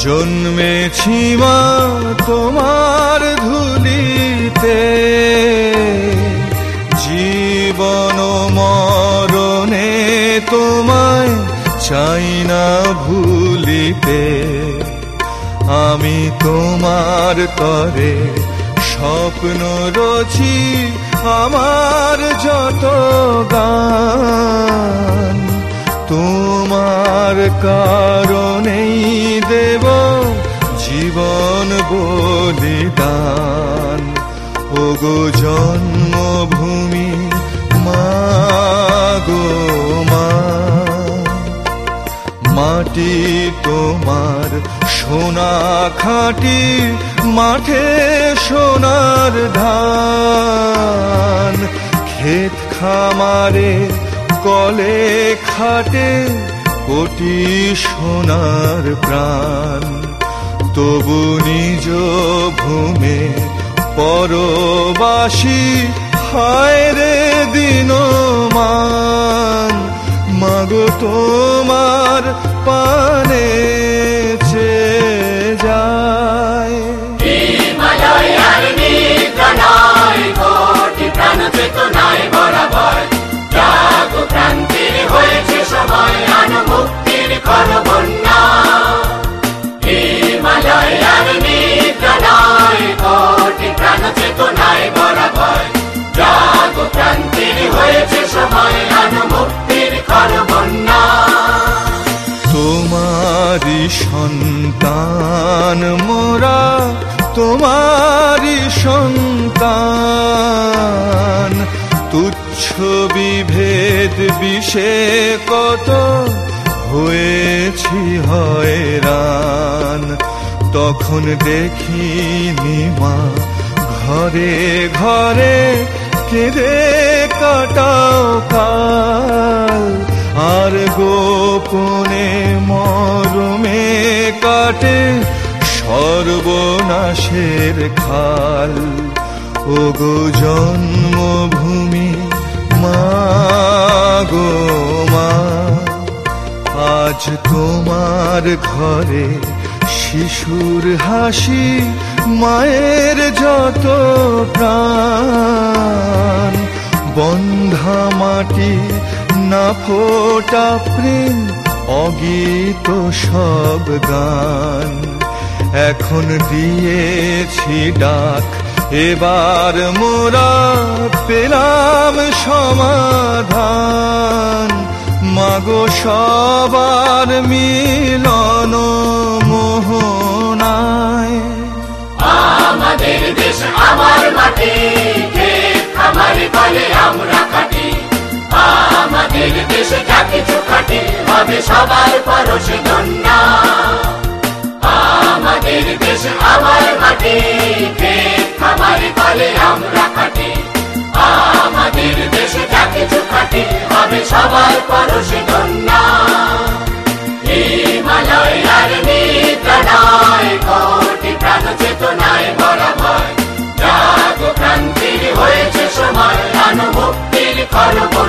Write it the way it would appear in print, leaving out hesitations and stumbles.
জন্মেছি মা তোমার ধুলিতে, জীবন মরণে তোমায় চাই না ভুলিতে। আমি তোমার তরে স্বপ্ন রচি, আমার যত গান তোমার কারণেই দেব জীবন বলিদান। ওগো জন্মভূমি মা গো মা, মাটি তোমার সোনা খাঁটি, মাঠে সোনার ধান। ক্ষেত খামারে কলে খাটে কোটি সোনার প্রাণ। তবু নিজ ভূমে পরবাসী, হায় রে দিনমান। মাগো তোমার পানে চেয়ে যায়। হিমালয়ার নিদ্রায় কোটি প্রাণ চেতনায় বরাবর, জাগো ক্রান্তির হয়েছে সময়, আনো মুক্তির করো বন্যা। হিমালয়ার নিদ্রায় কোটি প্রাণ চেতনায় বরাবর, জাগো ক্রান্তির হয়েছে সময়, আনো মুক্তির করো বন্যা। তোমারি সন্তান মোরা, তোমারি সন্তান। তুচ্ছ বিভেদ বিষে কত হয়েছি হয়রান। তখন দেখিনি মা ঘরে ঘরে কেঁদে কাটাও কাল। আর গোপনে মরমে কাটে সর্বনাশের খাল। ওগো জন্মভূমি মা গো মা, আজ তোমার ঘরে শিশুর হাসি, মায়ের যত প্রাণ। বন্ধা মাটি না ফোটা প্রেম, অগীত সব গান। এখন দিয়েছি ডাক, এবার মোরা পেলাম সমাধান। মাগো সবার মিলন মোহনায়। আমাদের দেশ আমার মাটি, ক্ষেত খামার বলে আমরা খাটি। আমাদের দেশে যা কিছু খাটি, হবে সবার পরশে ধন্যা। আমাদের দেশ আমার মাটি, ক্ষেত খামার বলে আমরা খাটি। আমাদের দেশে যা কিছু খাটি, হবে সবার পরশে ধন্যা। হিমালয়ার নিদ্রায় কোটি প্রাণ চেতনায় বরাবর, জাগো ক্রান্তির হয়েছে সময়, আনো মুক্তির করব